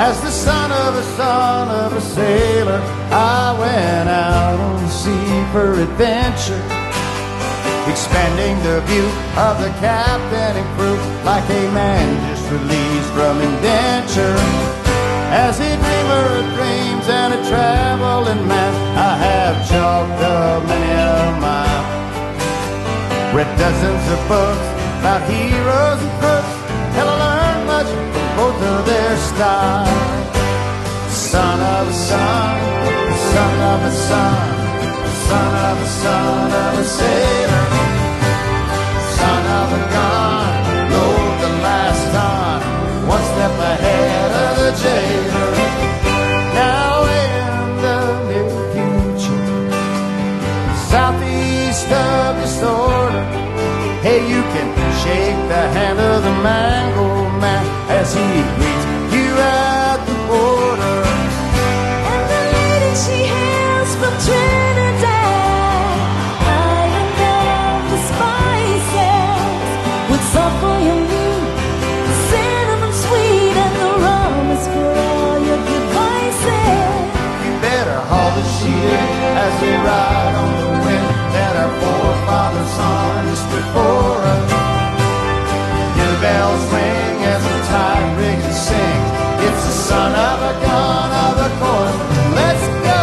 As the son of a sailor, I went out on the sea for adventure, expanding the view of the captain and crew like a man just released from indenture. As a dreamer of dreams and a traveling man, I have chalked up many a mile, read dozens of books about heroes and crooks, till I learned much from both of their styles. Son of a son, son of a son, son of a son of a sailor, son of a gun, load the last ton, one step ahead of the jailer. Now in the near future, southeast of disorder, hey, you can shake the hand of the mango man as he greets you at the border. And the lady she hails from Trinidad, island of the spices, with salt for your meat, cinnamon sweet, and the rum is for all your good vices. You better haul the sheet in as we ride on the wind that our forefathers harnessed before us. Hear the bells ring as the tide rigs and sings. It's the son of a gun of the course. Let's go!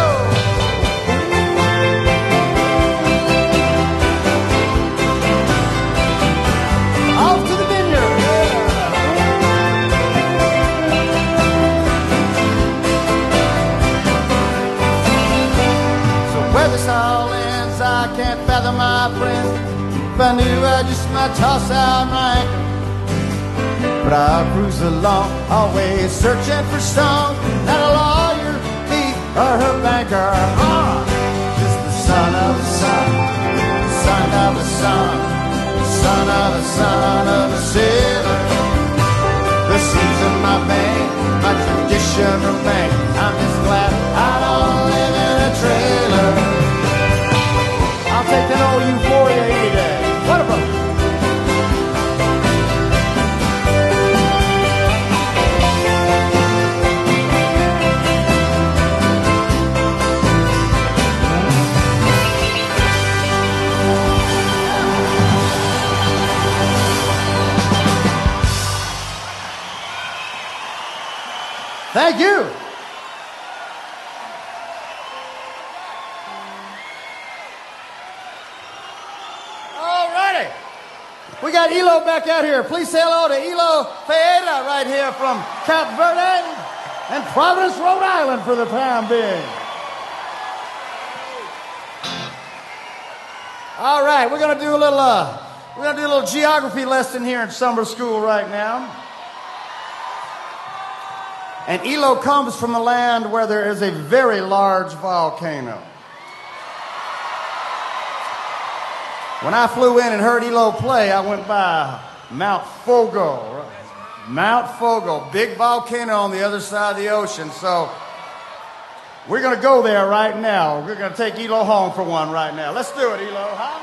Off to the vineyard! So where this all ends, I can't fathom, my friend. If I knew, I just might toss out my anchor. But I'll cruise along, always searching for songs that a lawyer, thief, or her banker are. Just the son of a son, son of a son, son of a son of a sailor. The seas in my vein, my tradition remain. I'm just glad I don't live in a trailer. I'll take an old Euphoria any day. What about it? Thank you. All righty. We got Elo back out here. Please say hello to Elo Feeda right here from Cape Verde and Providence, Rhode Island for the time being. All right, we're gonna do a little geography lesson here in summer school right now. And Elo comes from a land where there is a very large volcano. When I flew in and heard Elo play, I went by Mount Fogo. Mount Fogo, big volcano on the other side of the ocean. So we're going to go there right now. We're going to take Elo home for one right now. Let's do it, Elo. Huh?